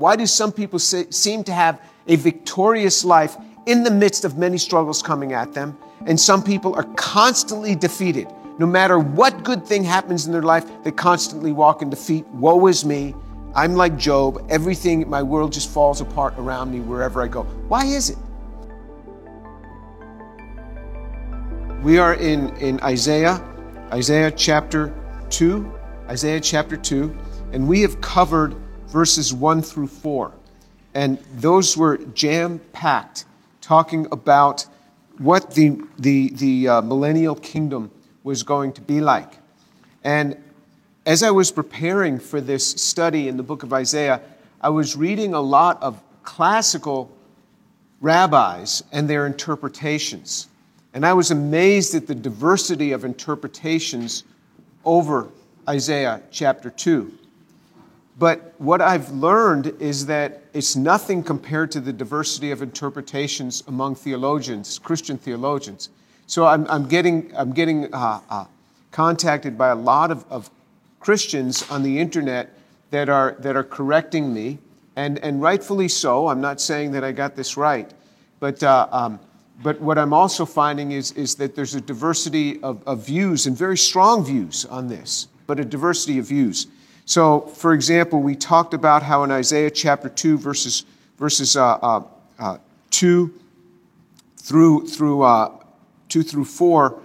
Why do some people seem to have a victorious life in the midst of many struggles coming at them, and some people are constantly defeated? No matter what good thing happens in their life, they constantly walk in defeat. Woe is me. I'm like Job. Everything, my world just falls apart around me wherever I go. Why is it? We are in Isaiah chapter 2, and we have covered verses 1 through 4. And those were jam-packed, talking about what the millennial kingdom was going to be like. And as I was preparing for this study in the book of Isaiah, I was reading a lot of classical rabbis and their interpretations. And I was amazed at the diversity of interpretations over Isaiah chapter 2. But what I've learned is that it's nothing compared to the diversity of interpretations among theologians, Christian theologians. So I'm getting contacted by a lot of Christians on the internet that are correcting me, and rightfully so. I'm not saying that I got this right, but what I'm also finding is that there's a diversity of views, and very strong views on this, but a diversity of views. So, for example, we talked about how in Isaiah chapter 2, verses 2 through 4,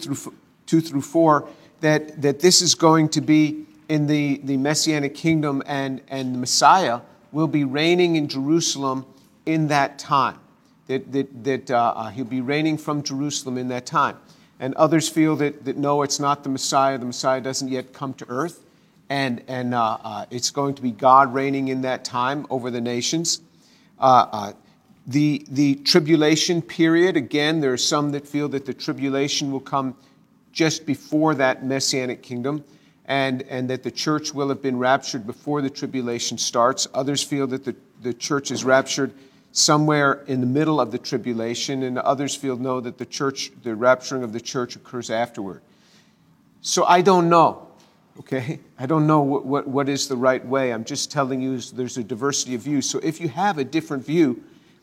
that this is going to be in the Messianic kingdom, and the Messiah will be reigning in Jerusalem in that time. That he'll be reigning from Jerusalem in that time. And others feel that no, it's not the Messiah. The Messiah doesn't yet come to earth. And it's going to be God reigning in that time over the nations. The tribulation period, again, there are some that feel that the tribulation will come just before that Messianic kingdom, and that the church will have been raptured before the tribulation starts. Others feel that the church is raptured somewhere in the middle of the tribulation, and others feel no, that the rapturing of the church occurs afterward. So I don't know, okay? I don't know what is the right way. I'm just telling you there's a diversity of views. So if you have a different view,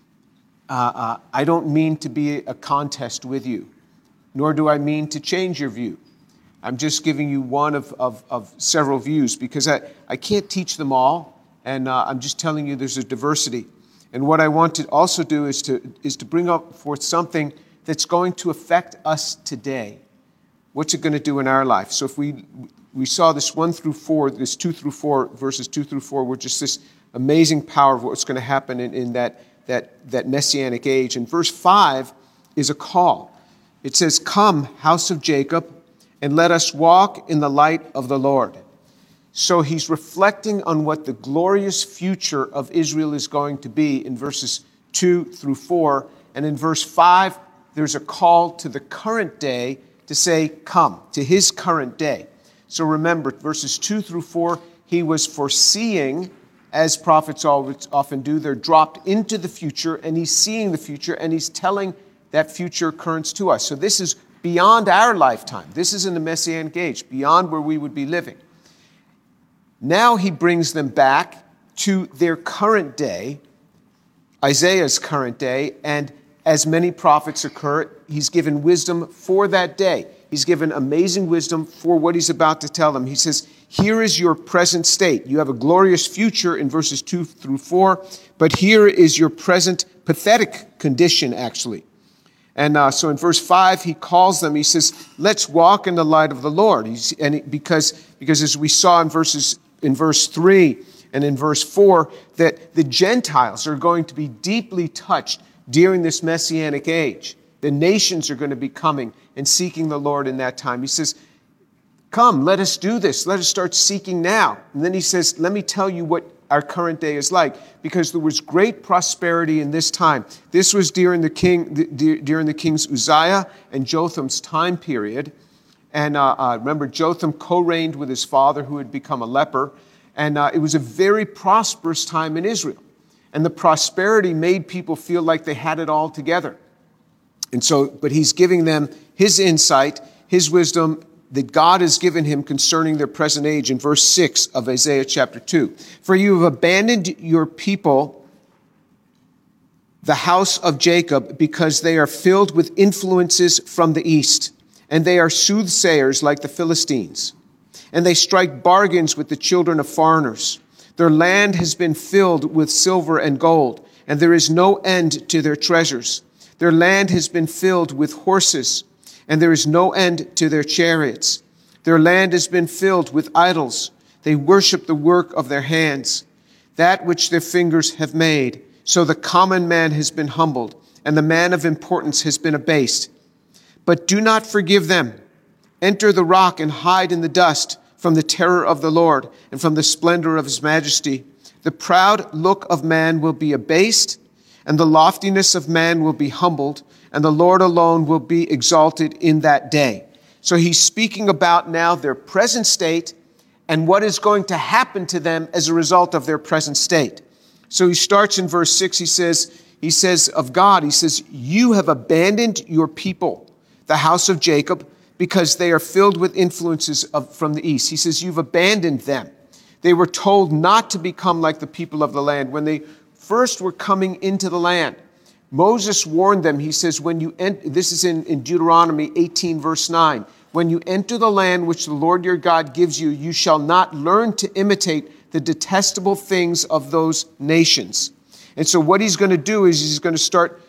I don't mean to be a contest with you, nor do I mean to change your view. I'm just giving you one of several views, because I can't teach them all, and I'm just telling you there's a diversity. And what I want to also do is to bring up forth something that's going to affect us today. What's it going to do in our life? So if we saw this 1 through 4, this 2 through 4, verses 2 through 4, were just this amazing power of what's going to happen in that Messianic age. And verse 5 is a call. It says, "Come, house of Jacob, and let us walk in the light of the Lord." So he's reflecting on what the glorious future of Israel is going to be in verses 2 through 4. And in verse 5, there's a call to the current day to say, come, to his current day. So remember, verses 2 through 4, he was foreseeing, as prophets often do. They're dropped into the future, and he's seeing the future, and he's telling that future occurrence to us. So this is beyond our lifetime. This is in the Messianic age, beyond where we would be living. Now he brings them back to their current day, Isaiah's current day, and as many prophets occur, he's given wisdom for that day. He's given amazing wisdom for what he's about to tell them. He says, here is your present state. You have a glorious future in verses 2 through 4, but here is your present pathetic condition, actually. And so in verse 5, he calls them, he says, let's walk in the light of the Lord. Because as we saw in verse 3 and in verse 4, that the Gentiles are going to be deeply touched during this Messianic age. The nations are going to be coming and seeking the Lord in that time. He says, come, let us do this. Let us start seeking now. And then he says, let me tell you what our current day is like, because there was great prosperity in this time. This was during the kings Uzziah and Jotham's time period. And remember, Jotham co-reigned with his father, who had become a leper. And it was a very prosperous time in Israel. And the prosperity made people feel like they had it all together. And so, but he's giving them his insight, his wisdom that God has given him concerning their present age in verse 6 of Isaiah chapter 2. For you have abandoned your people, the house of Jacob, because they are filled with influences from the east, and they are soothsayers like the Philistines. And they strike bargains with the children of foreigners. Their land has been filled with silver and gold, and there is no end to their treasures. Their land has been filled with horses, and there is no end to their chariots. Their land has been filled with idols. They worship the work of their hands, that which their fingers have made. So the common man has been humbled, and the man of importance has been abased. But do not forgive them. Enter the rock and hide in the dust from the terror of the Lord and from the splendor of his majesty. The proud look of man will be abased, and the loftiness of man will be humbled, and the Lord alone will be exalted in that day. So he's speaking about now their present state and what is going to happen to them as a result of their present state. So he starts in verse 6, he says of God, he says, you have abandoned your people, the house of Jacob, because they are filled with influences from the east. He says, you've abandoned them. They were told not to become like the people of the land. When they first were coming into the land, Moses warned them. He says, this is in Deuteronomy 18, verse 9. When you enter the land which the Lord your God gives you, you shall not learn to imitate the detestable things of those nations. And so what he's going to do is he's going to start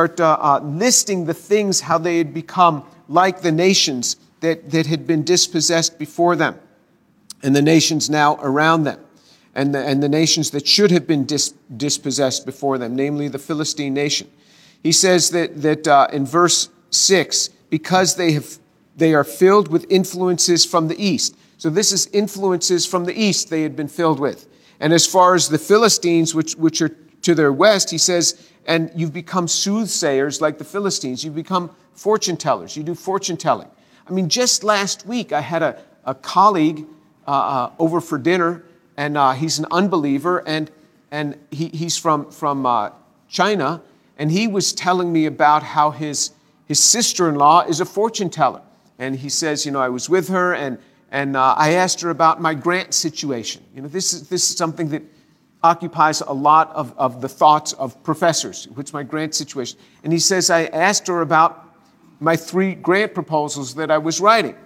listing the things, how they had become like the nations that had been dispossessed before them, and the nations now around them, and the nations that should have been dispossessed before them, namely the Philistine nation. He says that in verse 6, because they are filled with influences from the east. So this is influences from the east they had been filled with. And as far as the Philistines, which are to their west, he says, and you've become soothsayers like the Philistines. You've become fortune tellers. You do fortune telling. I mean, just last week I had a colleague over for dinner, and he's an unbeliever, and he's from China, and he was telling me about how his sister-in-law is a fortune teller. And he says, I was with her, and I asked her about my grant situation. This is something that occupies a lot of the thoughts of professors. What's my grant situation? And he says, I asked her about my 3 grant proposals that I was writing.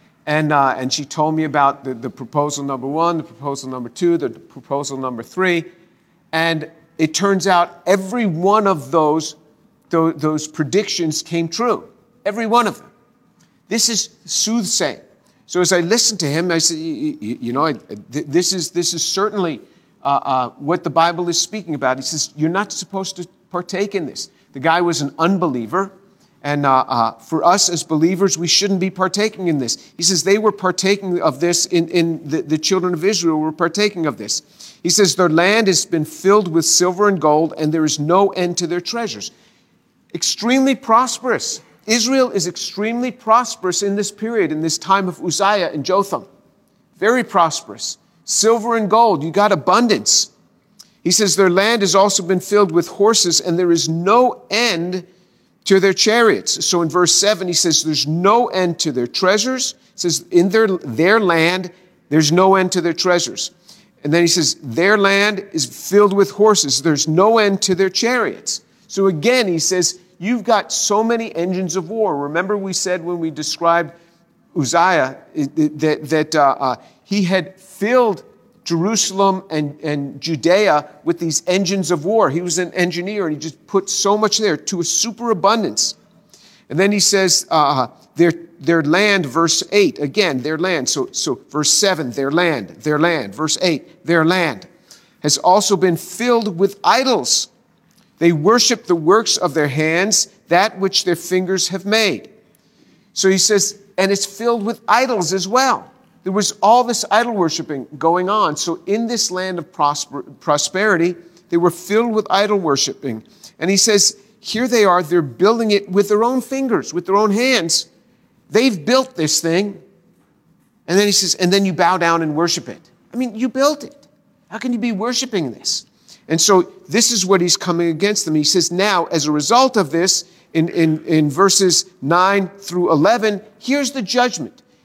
And she told me about the proposal number 1, the proposal number 2, the proposal number 3. And it turns out every one of those predictions came true. Every one of them. This is soothsaying. So as I listened to him, I said, this is certainly what the Bible is speaking about. He says, you're not supposed to partake in this. The guy was an unbeliever. And for us as believers, we shouldn't be partaking in this. He says they were partaking of this in the children of Israel were partaking of this. He says their land has been filled with silver and gold, and there is no end to their treasures. Extremely prosperous. Israel is extremely prosperous in this period, in this time of Uzziah and Jotham. Very prosperous. Silver and gold, you got abundance. He says their land has also been filled with horses, and there is no end to their chariots. So in verse 7, he says there's no end to their treasures. It says in their land, there's no end to their treasures. And then he says their land is filled with horses. There's no end to their chariots. So again, he says, you've got so many engines of war. Remember we said when we described Uzziah that he had filled Jerusalem and Judea with these engines of war. He was an engineer, and he just put so much there to a superabundance. And then he says their land, verse 8, again, their land. So verse 7, their land. Verse 8, their land has also been filled with idols. They worship the works of their hands, that which their fingers have made. So he says, and it's filled with idols as well. There was all this idol worshiping going on. So in this land of prosperity, they were filled with idol worshiping. And he says, here they are, they're building it with their own fingers, with their own hands. They've built this thing. And then he says, and then you bow down and worship it. I mean, you built it. How can you be worshiping this? And so this is what he's coming against them. He says, now, as a result of this, in verses 9 through 11, here's the judgment.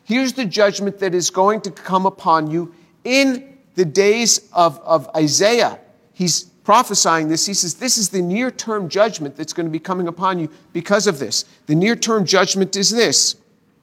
Here's the judgment that is going to come upon you in the days of Isaiah. He's prophesying this. He says, this is the near-term judgment that's going to be coming upon you because of this. The near-term judgment is this.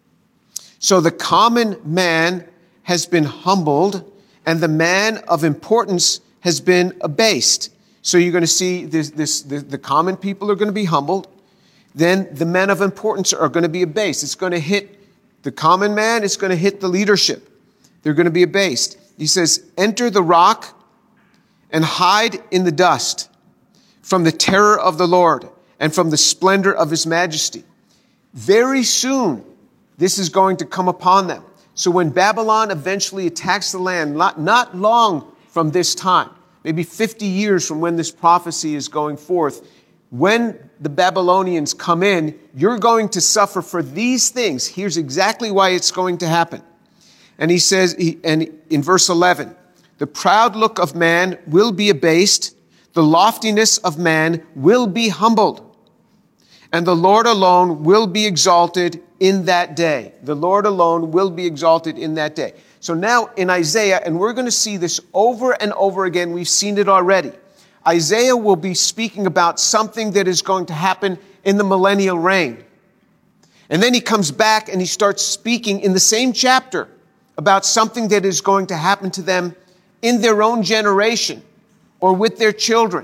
So the common man has been humbled, and the man of importance has been abased. So you're going to see the common people are going to be humbled. Then the men of importance are going to be abased. It's going to hit the common man. It's going to hit the leadership. They're going to be abased. He says, enter the rock and hide in the dust from the terror of the Lord and from the splendor of his majesty. Very soon, this is going to come upon them. So when Babylon eventually attacks the land, not long from this time, maybe 50 years from when this prophecy is going forth, when the Babylonians come in, you're going to suffer for these things. Here's exactly why it's going to happen. And he says, and in verse 11, the proud look of man will be abased, the loftiness of man will be humbled, and the Lord alone will be exalted in that day. The Lord alone will be exalted in that day. So now in Isaiah, and we're going to see this over and over again, we've seen it already. Isaiah will be speaking about something that is going to happen in the millennial reign. And then he comes back and he starts speaking in the same chapter about something that is going to happen to them in their own generation or with their children.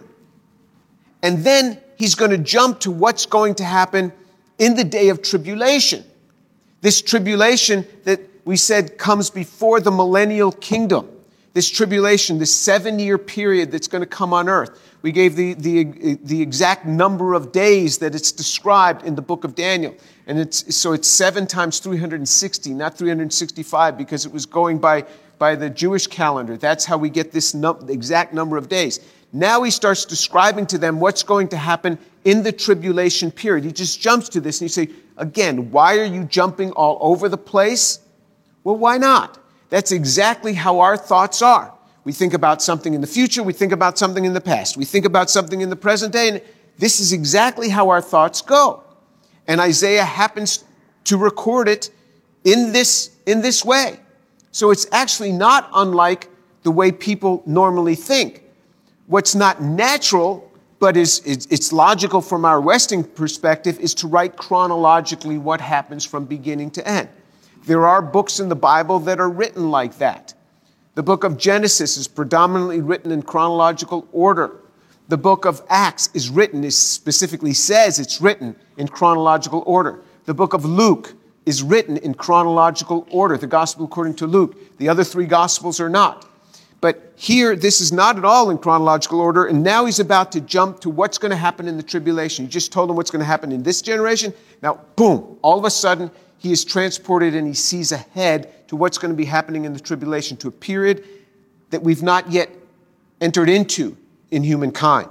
And then he's going to jump to what's going to happen in the day of tribulation. This tribulation that we said comes before the millennial kingdom. This tribulation, this 7-year period that's going to come on earth. We gave the exact number of days that it's described in the book of Daniel. And it's 7 times 360, not 365, because it was going by the Jewish calendar. That's how we get this exact number of days. Now he starts describing to them what's going to happen in the tribulation period. He just jumps to this and you say, again, why are you jumping all over the place? Well, why not? That's exactly how our thoughts are. We think about something in the future. We think about something in the past. We think about something in the present day. And this is exactly how our thoughts go. And Isaiah happens to record it in this way. So it's actually not unlike the way people normally think. What's not natural, but it's logical from our Western perspective, is to write chronologically what happens from beginning to end. There are books in the Bible that are written like that. The book of Genesis is predominantly written in chronological order. The book of Acts is written, it specifically says it's written in chronological order. The book of Luke is written in chronological order, the gospel according to Luke. The other 3 gospels are not. But here, this is not at all in chronological order, and now he's about to jump to what's going to happen in the tribulation. He just told them what's going to happen in this generation. Now, boom, all of a sudden, he is transported and he sees ahead to what's going to be happening in the tribulation, to a period that we've not yet entered into in humankind.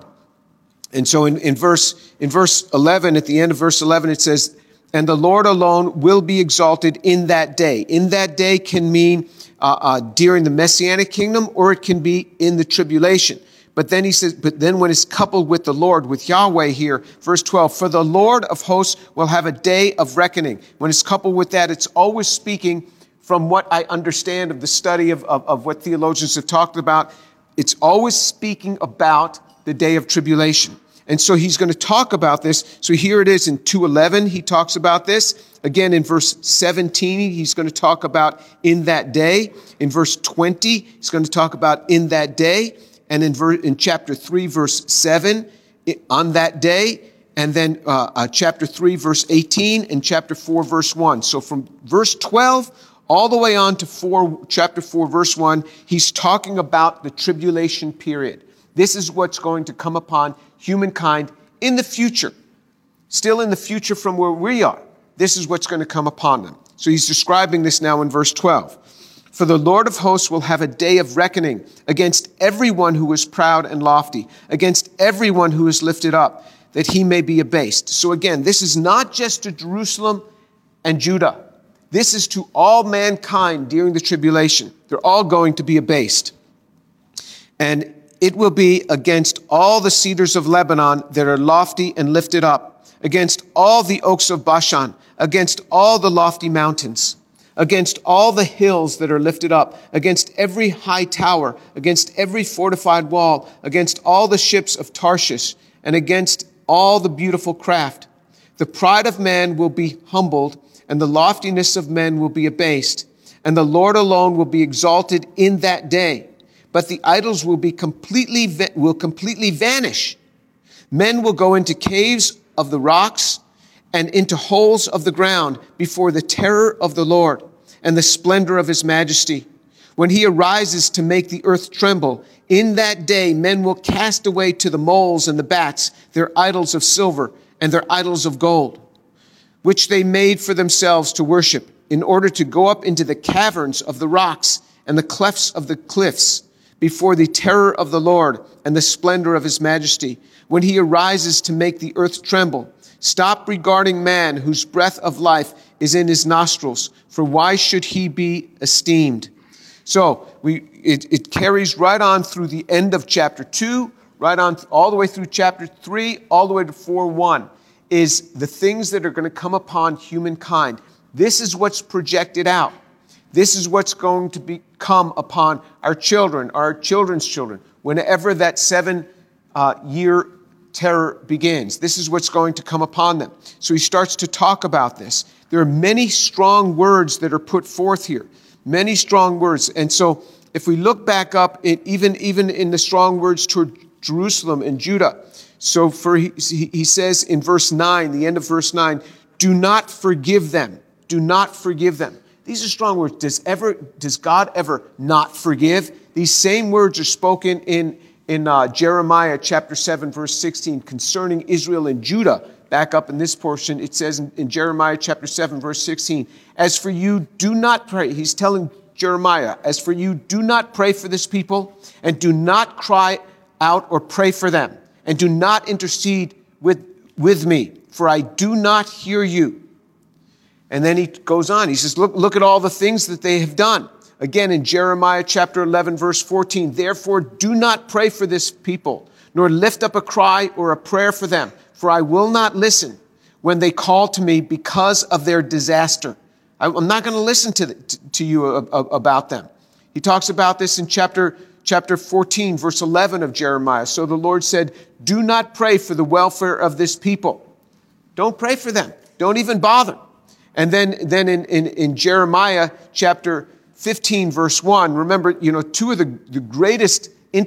And so in verse 11, at the end of verse 11, it says, and the Lord alone will be exalted in that day. In that day can mean during the Messianic kingdom, or it can be in the tribulation. But then he says, but then when it's coupled with the Lord, with Yahweh here, verse 12, for the Lord of hosts will have a day of reckoning. When it's coupled with that, it's always speaking from what I understand of the study of what theologians have talked about. It's always speaking about the day of tribulation. And so he's going to talk about this. So here it is in 2:11, he talks about this. Again, in verse 17, he's going to talk about in that day. In verse 20, he's going to talk about in that day. And in chapter 3, verse 7, on that day. And then chapter 3, verse 18, and chapter 4, verse 1. So from verse 12 all the way on to chapter 4, verse 1, he's talking about the tribulation period. This is what's going to come upon humankind in the future. Still in the future from where we are. This is what's going to come upon them. So he's describing this now in verse 12. For the Lord of hosts will have a day of reckoning against everyone who is proud and lofty, against everyone who is lifted up, that he may be abased. So again, this is not just to Jerusalem and Judah. This is to all mankind during the tribulation. They're all going to be abased. And it will be against all the cedars of Lebanon that are lofty and lifted up, against all the oaks of Bashan, against all the lofty mountains, against all the hills that are lifted up, against every high tower, against every fortified wall, against all the ships of Tarshish, and against all the beautiful craft. The pride of man will be humbled, and the loftiness of men will be abased, and the Lord alone will be exalted in that day. But the idols will completely vanish. Men will go into caves of the rocks and into holes of the ground before the terror of the Lord and the splendor of his majesty. When he arises to make the earth tremble, in that day men will cast away to the moles and the bats their idols of silver and their idols of gold, which they made for themselves to worship, in order to go up into the caverns of the rocks and the clefts of the cliffs before the terror of the Lord and the splendor of his majesty, when he arises to make the earth tremble. Stop regarding man, whose breath of life is in his nostrils, for why should he be esteemed? So it carries right on through the end of chapter 2, right on all the way through chapter 3, all the way to 4:1, is the things that are going to come upon humankind. This is what's projected out. This is what's going to come upon our children, our children's children, whenever that 7-year terror begins. This is what's going to come upon them. So he starts to talk about this. There are many strong words that are put forth here. Many strong words. And so if we look back up, even in the strong words toward Jerusalem and Judah. So he says in verse 9, the end of verse 9, do not forgive them. Do not forgive them. These are strong words. Does God ever not forgive? These same words are spoken in Jeremiah chapter 7, verse 16, concerning Israel and Judah. Back up in this portion, it says in Jeremiah chapter 7, verse 16, as for you, do not pray. He's telling Jeremiah, as for you, do not pray for this people, and do not cry out or pray for them, and do not intercede with me, for I do not hear you. And then he goes on. He says, look at all the things that they have done. Again, in Jeremiah chapter 11, verse 14, therefore do not pray for this people, nor lift up a cry or a prayer for them, for I will not listen when they call to me because of their disaster. I'm not going to listen to you about them. He talks about this in chapter 14, verse 11 of Jeremiah. So the Lord said, do not pray for the welfare of this people. Don't pray for them. Don't even bother. And then in Jeremiah chapter 15, verse 1, remember, two of the greatest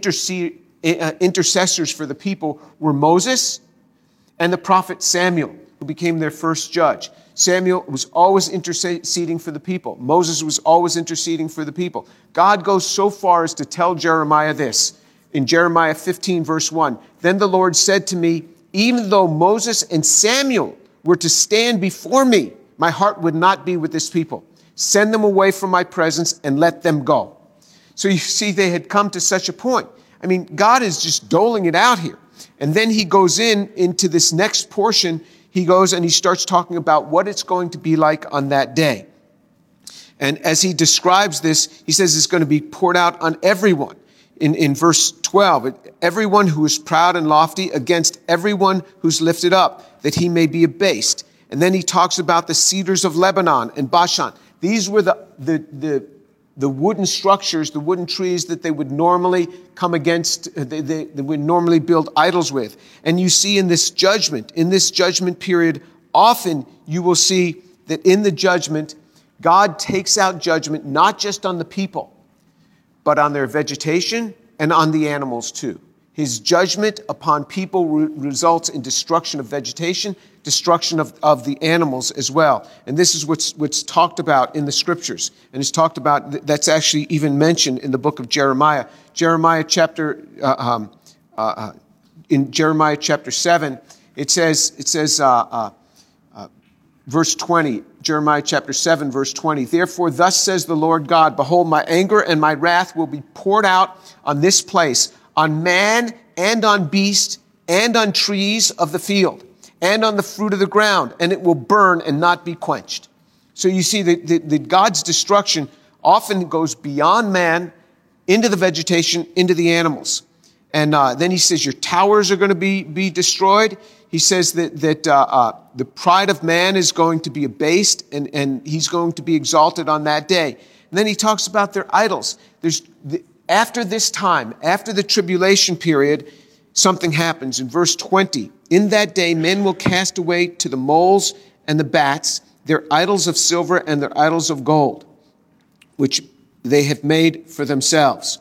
intercessors for the people were Moses and the prophet Samuel, who became their first judge. Samuel was always interceding for the people. Moses was always interceding for the people. God goes so far as to tell Jeremiah this. In Jeremiah 15, verse 1, then the Lord said to me, even though Moses and Samuel were to stand before me, my heart would not be with this people. Send them away from my presence and let them go. So you see, they had come to such a point. I mean, God is just doling it out here. And then he goes into this next portion. He goes and he starts talking about what it's going to be like on that day. And as he describes this, he says it's going to be poured out on everyone. In verse 12, everyone who is proud and lofty against everyone who's lifted up, that he may be abased. And then he talks about the cedars of Lebanon and Bashan. These were the wooden structures, the wooden trees that they would normally come against, they would normally build idols with. And you see in this judgment period, often you will see that in the judgment, God takes out judgment not just on the people, but on their vegetation and on the animals too. His judgment upon people results in destruction of vegetation, destruction of the animals as well. And this is what's talked about in the scriptures. And it's talked about, that's actually even mentioned in the book of Jeremiah. In Jeremiah chapter 7, it says, verse 20, Jeremiah chapter 7, verse 20, therefore thus says the Lord God, behold, my anger and my wrath will be poured out on this place, on man and on beast and on trees of the field and on the fruit of the ground, and it will burn and not be quenched. So you see that God's destruction often goes beyond man, into the vegetation, into the animals. And then he says your towers are going to be destroyed. He says that the pride of man is going to be abased, and he's going to be exalted on that day. And then he talks about their idols. After this time, after the tribulation period, something happens. In verse 20, in that day men will cast away to the moles and the bats their idols of silver and their idols of gold, which they have made for themselves,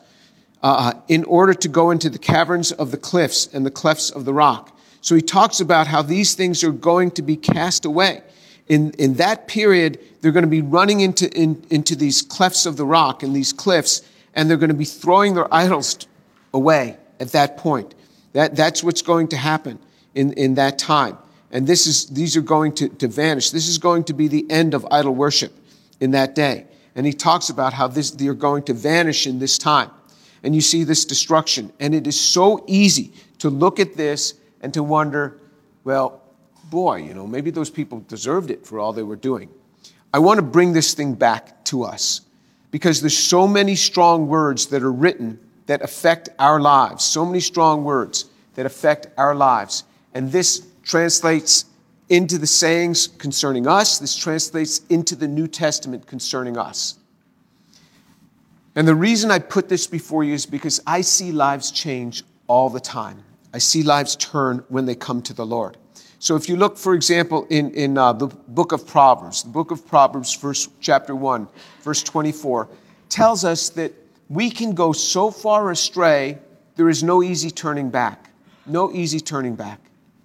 in order to go into the caverns of the cliffs and the clefts of the rock. So he talks about how these things are going to be cast away. In that period, they're going to be running into these clefts of the rock and these cliffs, and they're going to be throwing their idols away at that point. That's what's going to happen in that time. And these are going to vanish. This is going to be the end of idol worship in that day. And he talks about how they're going to vanish in this time. And you see this destruction. And it is so easy to look at this and to wonder, well, boy, maybe those people deserved it for all they were doing. I want to bring this thing back to us because there's so many strong words that are written that affect our lives. So many strong words that affect our lives. And this translates into the sayings concerning us. This translates into the New Testament concerning us. And the reason I put this before you is because I see lives change all the time. I see lives turn when they come to the Lord. So if you look, for example, in the book of Proverbs, chapter 1, verse 24, tells us that we can go so far astray, there is no easy turning back. No easy turning back.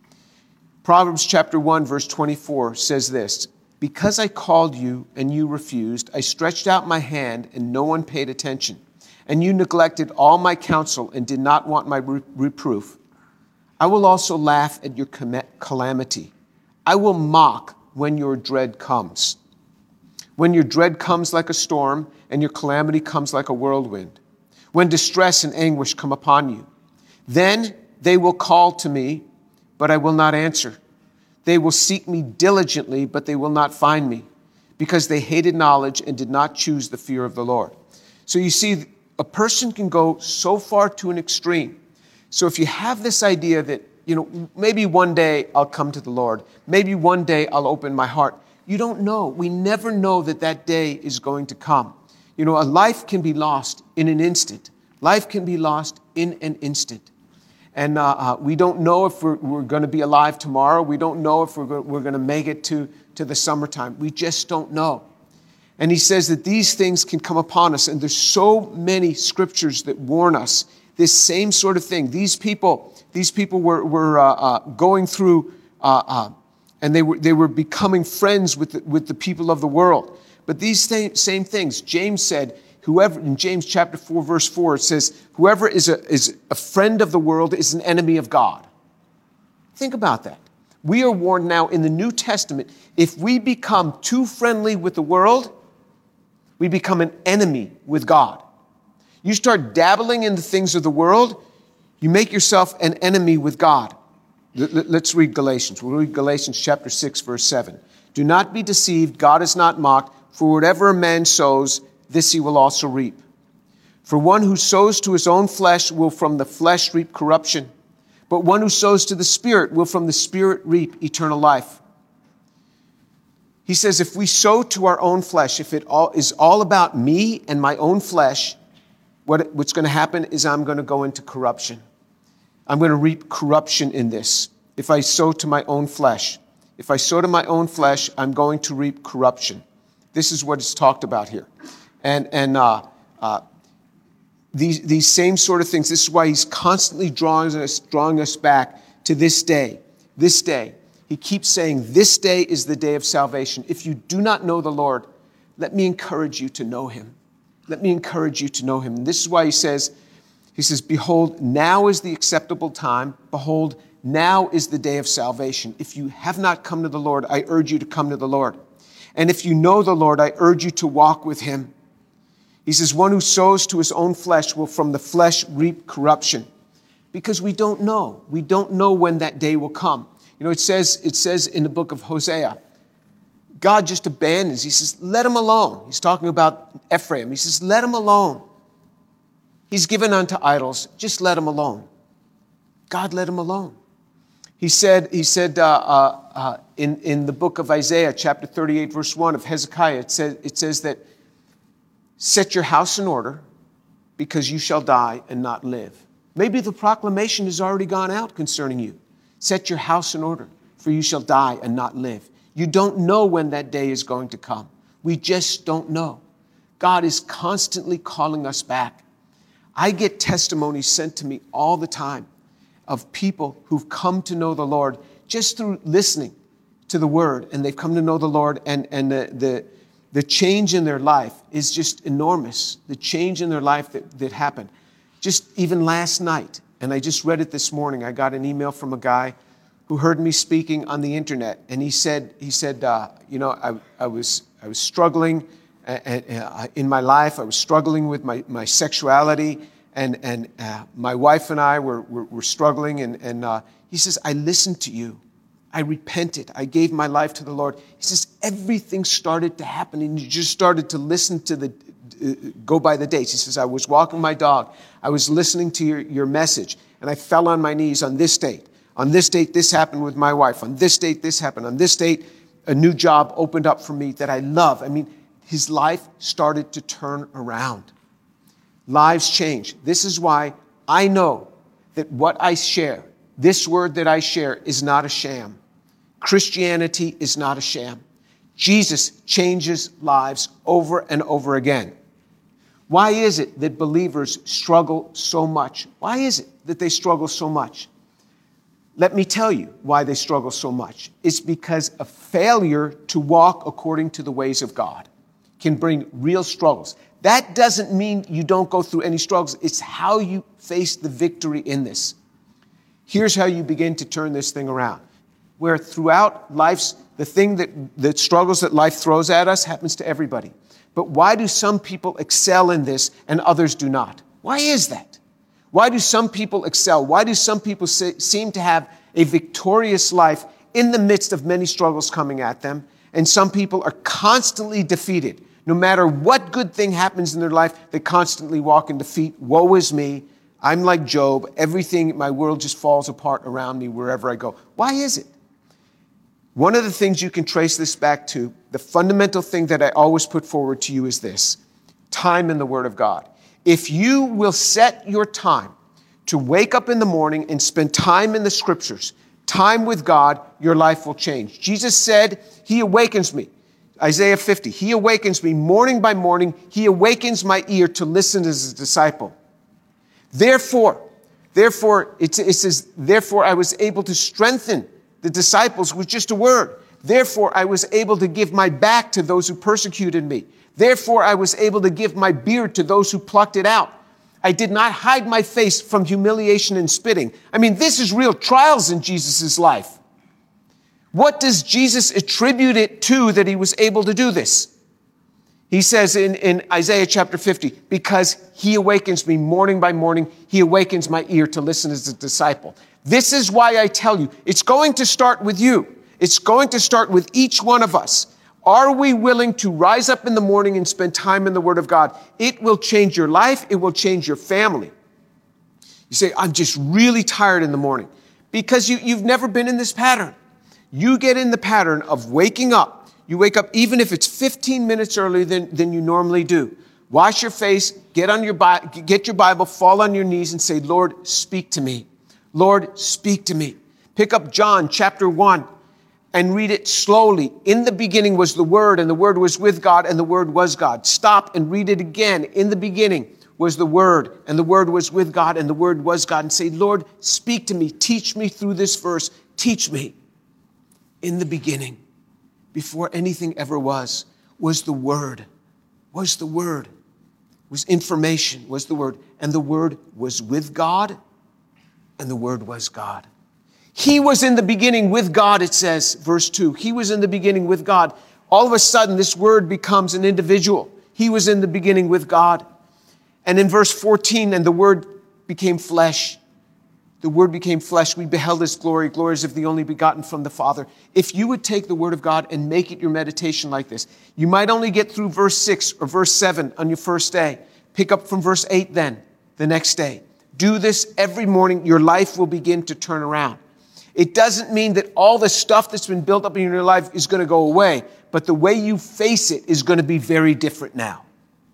Proverbs chapter 1, verse 24 says this, because I called you and you refused, I stretched out my hand and no one paid attention, and you neglected all my counsel and did not want my reproof. I will also laugh at your calamity. I will mock when your dread comes. When your dread comes like a storm and your calamity comes like a whirlwind. When distress and anguish come upon you. Then they will call to me, but I will not answer. They will seek me diligently, but they will not find me, because they hated knowledge and did not choose the fear of the Lord. So you see, a person can go so far to an extreme. So if you have this idea that, maybe one day I'll come to the Lord, maybe one day I'll open my heart, you don't know. We never know that day is going to come. A life can be lost in an instant. Life can be lost in an instant. And we don't know if we're going to be alive tomorrow. We don't know if we're going to make it to the summertime. We just don't know. And he says that these things can come upon us. And there's so many scriptures that warn us this same sort of thing. These people were going through, and they were becoming friends with the people of the world. But these same things, James said, whoever, in James chapter 4, verse 4, it says, whoever is a friend of the world is an enemy of God. Think about that. We are warned now in the New Testament, if we become too friendly with the world, we become an enemy with God. You start dabbling in the things of the world, you make yourself an enemy with God. Let's read Galatians. We'll read Galatians chapter 6, verse 7. Do not be deceived, God is not mocked, for whatever a man sows, this he will also reap. For one who sows to his own flesh will from the flesh reap corruption, but one who sows to the Spirit will from the Spirit reap eternal life. He says if we sow to our own flesh, if it is all about me and my own flesh, what's going to happen is I'm going to go into corruption. I'm going to reap corruption in this if I sow to my own flesh. If I sow to my own flesh, I'm going to reap corruption. This is what is talked about here. And these same sort of things, this is why he's constantly drawing us back to this day. This day. He keeps saying, this day is the day of salvation. If you do not know the Lord, let me encourage you to know him. Let me encourage you to know him. And this is why he says, behold, now is the acceptable time. Behold, now is the day of salvation. If you have not come to the Lord, I urge you to come to the Lord. And if you know the Lord, I urge you to walk with him. He says, one who sows to his own flesh will from the flesh reap corruption. Because we don't know. We don't know when that day will come. It says in the book of Hosea, God just abandons. He says, let him alone. He's talking about Ephraim. He says, let him alone. He's given unto idols. Just let him alone. God let him alone. He said in the book of Isaiah, chapter 38, verse 1 of Hezekiah, it says that, set your house in order, because you shall die and not live. Maybe the proclamation has already gone out concerning you. Set your house in order, for you shall die and not live. You don't know when that day is going to come. We just don't know. God is constantly calling us back. I get testimonies sent to me all the time of people who've come to know the Lord just through listening to the Word, and they've come to know the Lord, and the change in their life is just enormous. The change in their life that happened. Just even last night, and I just read it this morning, I got an email from a guy who heard me speaking on the internet, and he said, I was struggling in my life. I was struggling with my sexuality, and my wife and I were struggling, and he says, I listened to you. I repented. I gave my life to the Lord. He says, everything started to happen, and you just started to listen to go by the dates. He says, I was walking my dog. I was listening to your message, and I fell on my knees on this date. On this date, this happened with my wife. On this date, this happened. On this date, a new job opened up for me that I love. I mean, his life started to turn around. Lives change. This is why I know that what I share, this word that I share, is not a sham. Christianity is not a sham. Jesus changes lives over and over again. Why is it that believers struggle so much? Why is it that they struggle so much? Let me tell you why they struggle so much. It's because a failure to walk according to the ways of God can bring real struggles. That doesn't mean you don't go through any struggles. It's how you face the victory in this. Here's how you begin to turn this thing around. Where throughout life's, the thing that struggles that life throws at us happens to everybody. But why do some people excel in this and others do not? Why is that? Why do some people excel? Why do some people seem to have a victorious life in the midst of many struggles coming at them? And some people are constantly defeated. No matter what good thing happens in their life, they constantly walk in defeat. Woe is me. I'm like Job. Everything, my world just falls apart around me wherever I go. Why is it? One of the things you can trace this back to, the fundamental thing that I always put forward to you is this: time in the Word of God. If you will set your time to wake up in the morning and spend time in the Scriptures, time with God, your life will change. Jesus said, He awakens me. Isaiah 50, He awakens me morning by morning. He awakens my ear to listen as a disciple. Therefore, it says, therefore I was able to strengthen the disciples with just a word. Therefore, I was able to give my back to those who persecuted me. Therefore, I was able to give my beard to those who plucked it out. I did not hide my face from humiliation and spitting. I mean, this is real trials in Jesus' life. What does Jesus attribute it to that he was able to do this? He says in Isaiah chapter 50, because he awakens me morning by morning, he awakens my ear to listen as a disciple. This is why I tell you, it's going to start with you. It's going to start with each one of us. Are we willing to rise up in the morning and spend time in the Word of God? It will change your life. It will change your family. You say, I'm just really tired in the morning. Because you've never been in this pattern. You get in the pattern of waking up. You wake up even if it's 15 minutes earlier than you normally do. Wash your face, get your Bible, fall on your knees and say, Lord, speak to me. Lord, speak to me. Pick up John chapter 1 and read it slowly. In the beginning was the Word, and the Word was with God, and the Word was God. Stop and read it again. In the beginning was the Word, and the Word was with God, and the Word was God. And say, Lord, speak to me. Teach me through this verse. Teach me. In the beginning, before anything ever was the Word. Was the Word. Was information, was the Word. And the Word was with God, and the Word was God. He was in the beginning with God, it says, verse 2. He was in the beginning with God. All of a sudden, this word becomes an individual. He was in the beginning with God. And in verse 14, and the Word became flesh. The Word became flesh. We beheld His glory, glories of the only begotten from the Father. If you would take the Word of God and make it your meditation like this, you might only get through verse 6 or verse 7 on your first day. Pick up from verse 8 then, the next day. Do this every morning. Your life will begin to turn around. It doesn't mean that all the stuff that's been built up in your life is going to go away, but the way you face it is going to be very different now.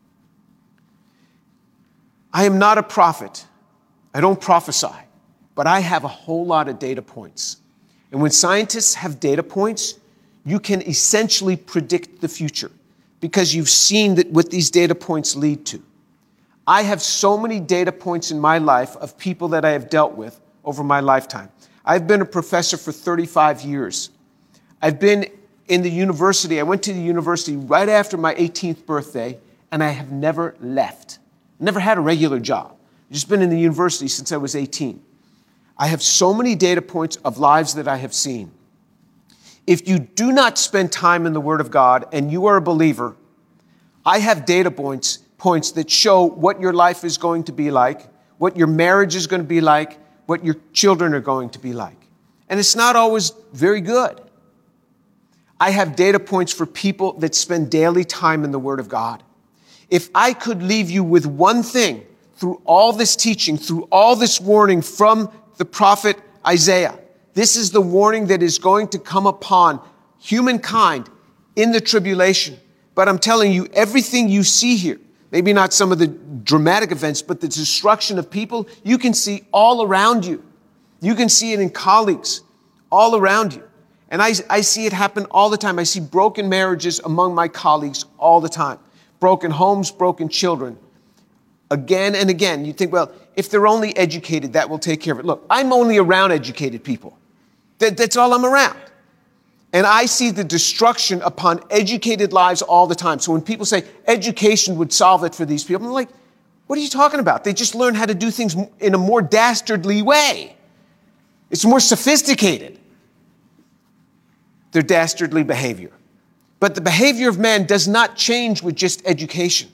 I am not a prophet. I don't prophesy, but I have a whole lot of data points. And when scientists have data points, you can essentially predict the future because you've seen what these data points lead to. I have so many data points in my life of people that I have dealt with over my lifetime. I've been a professor for 35 years. I've been in the university. I went to the university right after my 18th birthday, and I have never left. Never had a regular job. I've just been in the university since I was 18. I have so many data points of lives that I have seen. If you do not spend time in the Word of God and you are a believer, I have data points that show what your life is going to be like, what your marriage is going to be like, what your children are going to be like. And it's not always very good. I have data points for people that spend daily time in the Word of God. If I could leave you with one thing through all this teaching, through all this warning from the prophet Isaiah, this is the warning that is going to come upon humankind in the tribulation. But I'm telling you, everything you see here, maybe not some of the dramatic events, but the destruction of people, you can see all around you. You can see it in colleagues all around you. And I see it happen all the time. I see broken marriages among my colleagues all the time. Broken homes, broken children. Again and again. You think, well, if they're only educated, that will take care of it. Look, I'm only around educated people. That's all I'm around. And I see the destruction upon educated lives all the time. So when people say education would solve it for these people, I'm like, what are you talking about? They just learn how to do things in a more dastardly way. It's more sophisticated, their dastardly behavior. But the behavior of man does not change with just education.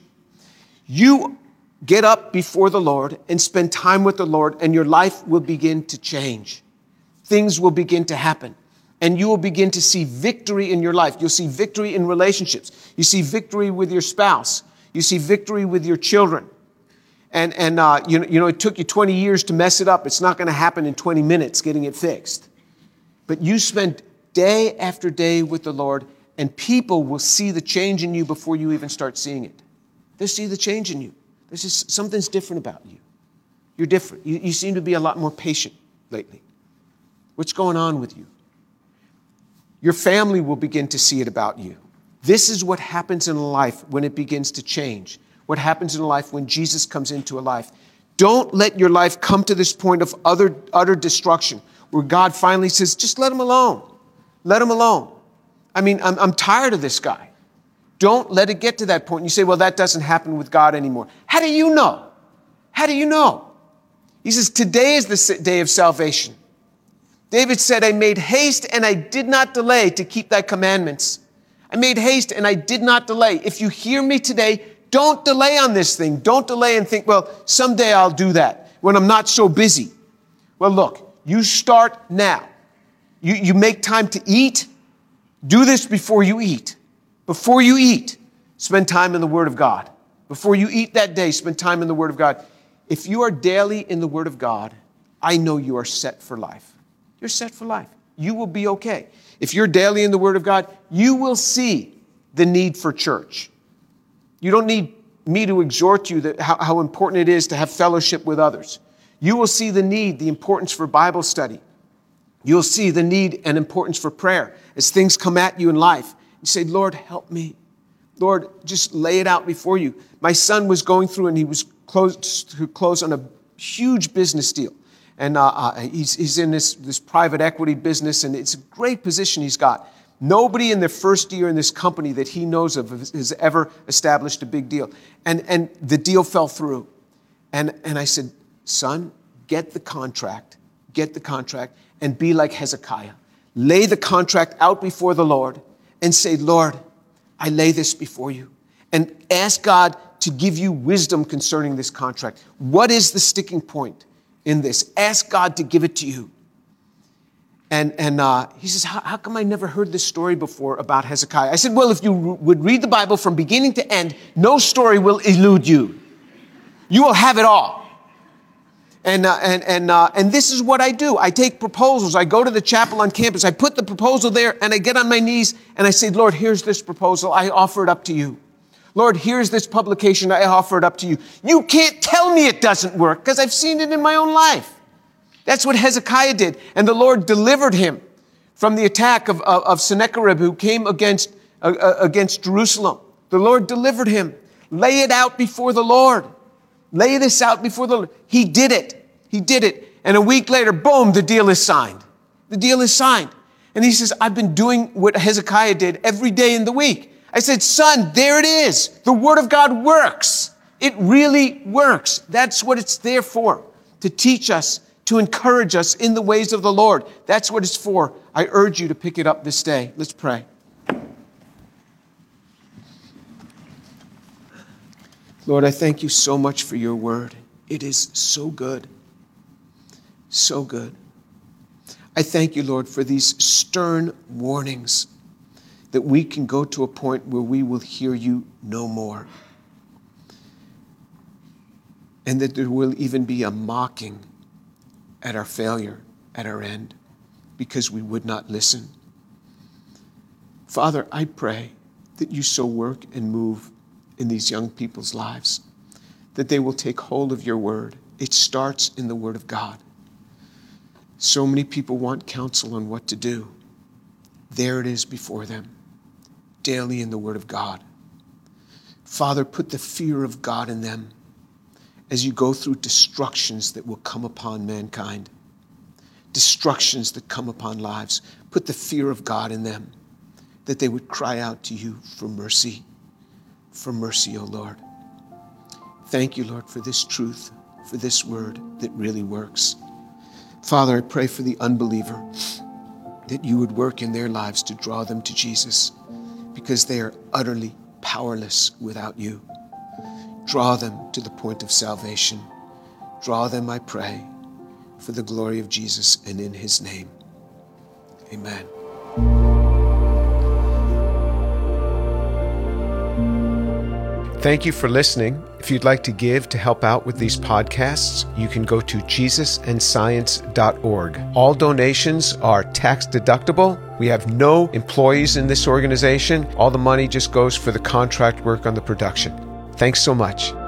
You get up before the Lord and spend time with the Lord, and your life will begin to change. Things will begin to happen. And you will begin to see victory in your life. You'll see victory in relationships. You see victory with your spouse. You see victory with your children. And it took you 20 years to mess it up. It's not going to happen in 20 minutes getting it fixed. But you spend day after day with the Lord, and people will see the change in you before you even start seeing it. They'll see the change in you. There's just something's different about you. You're different. You seem to be a lot more patient lately. What's going on with you? Your family will begin to see it about you. This is what happens in life when it begins to change. What happens in life when Jesus comes into a life. Don't let your life come to this point of utter destruction where God finally says, just let him alone. Let him alone. I mean, I'm tired of this guy. Don't let it get to that point. And you say, well, that doesn't happen with God anymore. How do you know? How do you know? He says, today is the day of salvation. David said, I made haste and I did not delay to keep thy commandments. I made haste and I did not delay. If you hear me today, don't delay on this thing. Don't delay and think, well, someday I'll do that when I'm not so busy. Well, look, you start now. You make time to eat. Do this before you eat. Before you eat, spend time in the Word of God. Before you eat that day, spend time in the Word of God. If you are daily in the Word of God, I know you are set for life. You're set for life. You will be okay. If you're daily in the Word of God, you will see the need for church. You don't need me to exhort you that how important it is to have fellowship with others. You will see the need, the importance for Bible study. You'll see the need and importance for prayer as things come at you in life. You say, Lord, help me. Lord, just lay it out before you. My son was going through and he was close on a huge business deal. And he's in this private equity business, and it's a great position he's got. Nobody in the first year in this company that he knows of has ever established a big deal. And the deal fell through. And I said, son, get the contract, and be like Hezekiah. Lay the contract out before the Lord and say, Lord, I lay this before you. And ask God to give you wisdom concerning this contract. What is the sticking point in this? Ask God to give it to you. And he says, how come I never heard this story before about Hezekiah? I said, well, if you would read the Bible from beginning to end, no story will elude you. You will have it all. And this is what I do. I take proposals. I go to the chapel on campus. I put the proposal there and I get on my knees and I say, Lord, here's this proposal. I offer it up to you. Lord, here's this publication. I offer it up to you. You can't tell me it doesn't work because I've seen it in my own life. That's what Hezekiah did. And the Lord delivered him from the attack of Sennacherib who came against Jerusalem. The Lord delivered him. Lay it out before the Lord. Lay this out before the Lord. He did it. He did it. And a week later, boom, the deal is signed. The deal is signed. And he says, I've been doing what Hezekiah did every day in the week. I said, son, there it is. The word of God works. It really works. That's what it's there for, to teach us, to encourage us in the ways of the Lord. That's what it's for. I urge you to pick it up this day. Let's pray. Lord, I thank you so much for your word. It is so good. So good. I thank you, Lord, for these stern warnings that we can go to a point where we will hear you no more. And that there will even be a mocking at our failure, at our end, because we would not listen. Father, I pray that you so work and move in these young people's lives, that they will take hold of your word. It starts in the word of God. So many people want counsel on what to do. There it is before them, daily in the word of God. Father, put the fear of God in them as you go through destructions that will come upon mankind, destructions that come upon lives. Put the fear of God in them, that they would cry out to you for mercy. For mercy, O Lord. Thank you, Lord, for this truth, for this word that really works. Father, I pray for the unbeliever, that you would work in their lives to draw them to Jesus, because they are utterly powerless without you. Draw them to the point of salvation. Draw them, I pray, for the glory of Jesus and in his name. Amen. Thank you for listening. If you'd like to give to help out with these podcasts, you can go to jesusandscience.org. All donations are tax deductible. We have no employees in this organization. All the money just goes for the contract work on the production. Thanks so much.